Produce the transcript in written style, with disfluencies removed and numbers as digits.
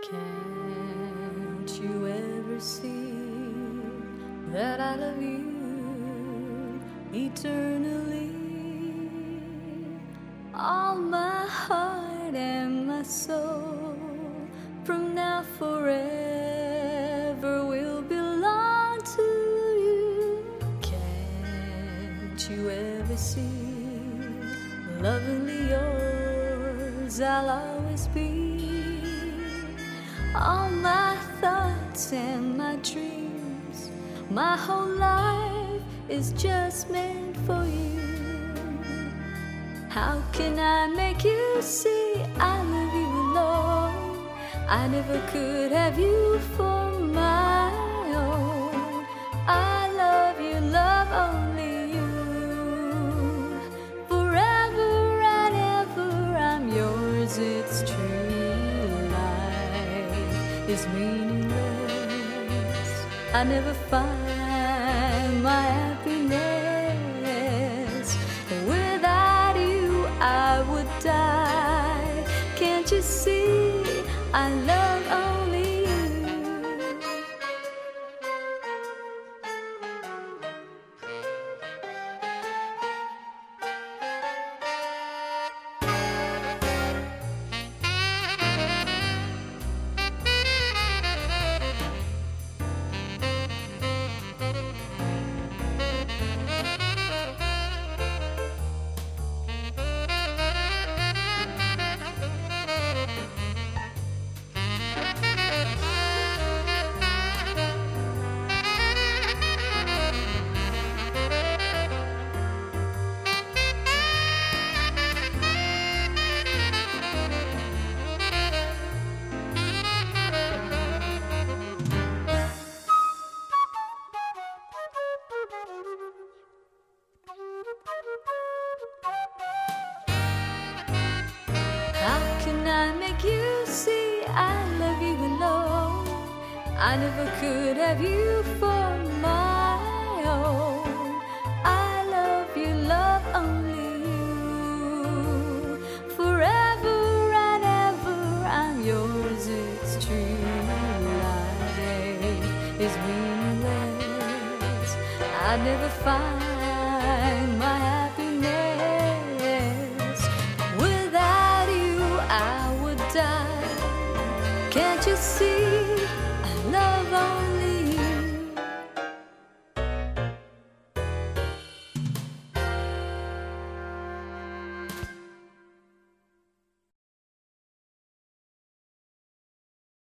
Can't you ever see that I love you eternally? All my heart and my soul, from now forever, will belong to you. Can't you ever see, lovingly yours I'll always be? All my thoughts and my dreams, my whole life is just meant for you. How can I make you see I love you alone? I never could have you for my own. I love you, love only you. Forever and ever I'm yours, it's true. Is meaningless. I never find my happiness. Without you I would die. Can't you see I love only you? How can I make you see I love you alone? I never could have you for my own. I love you, love only you. Forever and ever I'm yours, it's true. Life is meaningless. I never find my happiness. Without you I would die. Can't you see I love only you?